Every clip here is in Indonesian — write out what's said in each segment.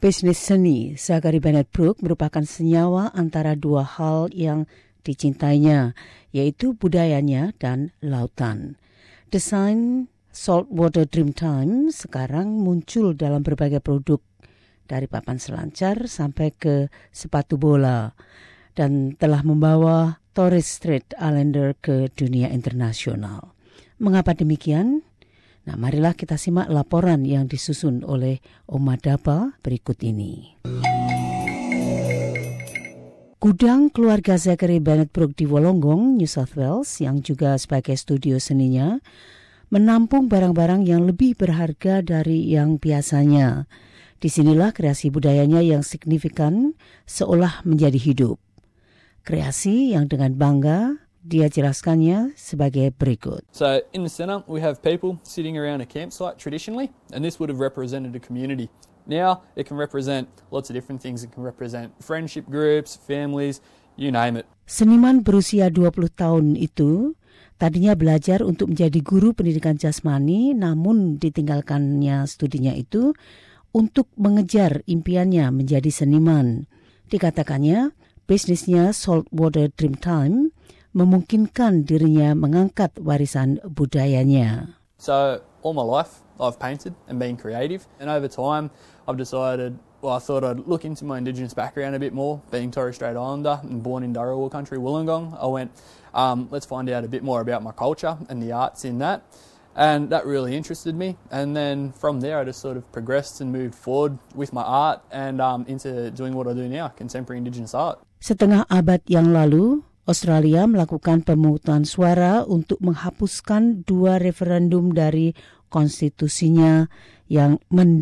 Bisnis seni Zachary Bennett Brooks merupakan senyawa antara dua hal yang dicintainya, yaitu budayanya dan lautan. Desain Saltwater Dreamtime sekarang muncul dalam berbagai produk, dari papan selancar sampai ke sepatu bola, dan telah membawa Torres Strait Islander ke dunia internasional. Mengapa demikian? Nah, marilah kita simak laporan yang disusun oleh Oma Daba berikut ini. Gudang keluarga Zachary Bennett Brooks di Wollongong, New South Wales, yang juga sebagai studio seninya, menampung barang-barang yang lebih berharga dari yang biasanya. Disinilah kreasi budayanya yang signifikan seolah menjadi hidup. Kreasi yang dengan bangga dia jelaskannya sebagai berikut. So in the centre we have people sitting around a campsite traditionally, and this would have represented a community. Now it can represent lots of different things. It can represent friendship groups, families, you name it. Seniman berusia 20 tahun itu tadinya belajar untuk menjadi guru pendidikan jasmani, namun ditinggalkannya studinya itu untuk mengejar impiannya menjadi seniman. Dikatakannya, bisnisnya Saltwater Dreamtime memungkinkan dirinya mengangkat warisan budayanya. So all my life I've painted and been creative, and over time I've decided, I thought I'd look into my Indigenous background a bit more, being Torres Strait Islander and born in Dharawal country, Wollongong. I went, let's find out a bit more about my culture and the arts in that. And that really interested me. And then from there, I just sort of progressed and moved forward with my art and into doing what I do now, contemporary Indigenous art. Setengah abad yang lalu, Australia melakukan pemungutan suara untuk menghapuskan 2 referendum dari konstitusinya yang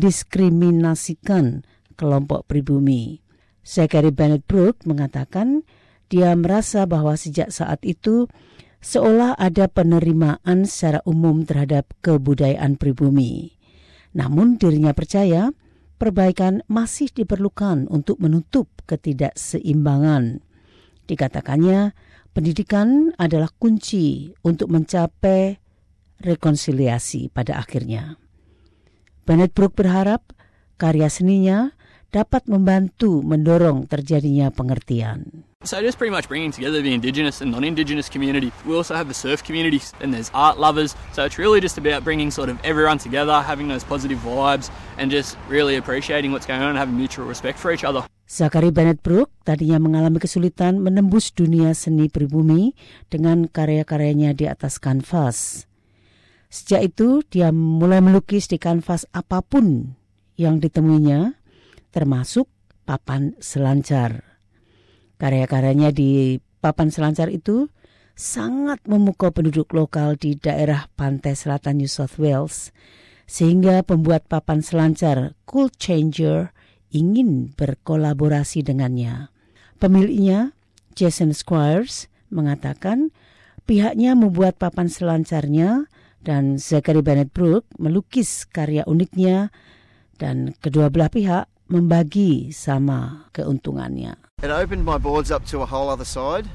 mendiskriminasikan kelompok pribumi. Zachary Bennett Brooks mengatakan dia merasa bahwa sejak saat itu seolah ada penerimaan secara umum terhadap kebudayaan pribumi. Namun dirinya percaya perbaikan masih diperlukan untuk menutup ketidakseimbangan. Dikatakannya, pendidikan adalah kunci untuk mencapai rekonsiliasi pada akhirnya. Bennett Brooks berharap karya seninya dapat membantu mendorong terjadinya pengertian. So just pretty much bringing together the Indigenous and non-Indigenous community. We also have the surf communities and there's art lovers. So it's really just about bringing sort of everyone together, having those positive vibes and just really appreciating what's going on and having mutual respect for each other. Zachary Bennett Brooks tadinya mengalami kesulitan menembus dunia seni pribumi dengan karya-karyanya di atas kanvas. Sejak itu dia mulai melukis di kanvas apapun yang ditemuinya, termasuk papan selancar. Karya-karyanya di papan selancar itu sangat memukau penduduk lokal di daerah pantai selatan New South Wales, sehingga pembuat papan selancar Cool Changer ingin berkolaborasi dengannya. Pemiliknya, Jason Squires, mengatakan pihaknya membuat papan selancarnya dan Zachary Bennett Brooks melukis karya uniknya dan kedua belah pihak membagi sama keuntungannya. It opened my boards up to a whole other side.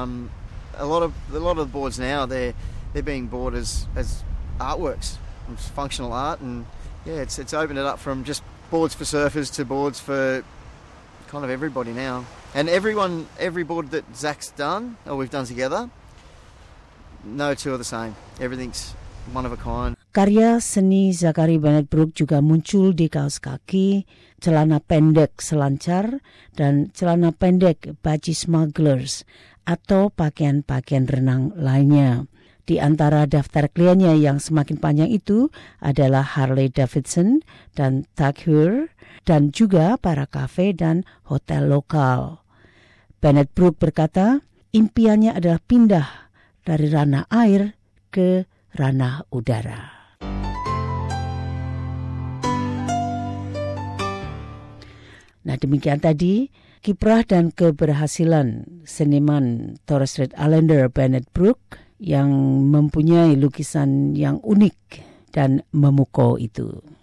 A lot of the boards now they're being bought as artworks, it's functional art, and yeah, it's opened it up from just boards for surfers to boards for kind of everybody now. And every board that Zach's done or we've done together, no two are the same. Everything's one of a kind. Karya seni Zachary Bennett Brooks juga muncul di kaos kaki, celana pendek selancar, dan celana pendek baji smugglers atau pakaian-pakaian renang lainnya. Di antara daftar kliennya yang semakin panjang itu adalah Harley Davidson dan Tag Heuer, dan juga para kafe dan hotel lokal. Bennett Brooks berkata, impiannya adalah pindah dari ranah air ke ranah udara. Nah, demikian tadi kiprah dan keberhasilan seniman Torres Strait Islander Bennett Brooks yang mempunyai lukisan yang unik dan memukau itu.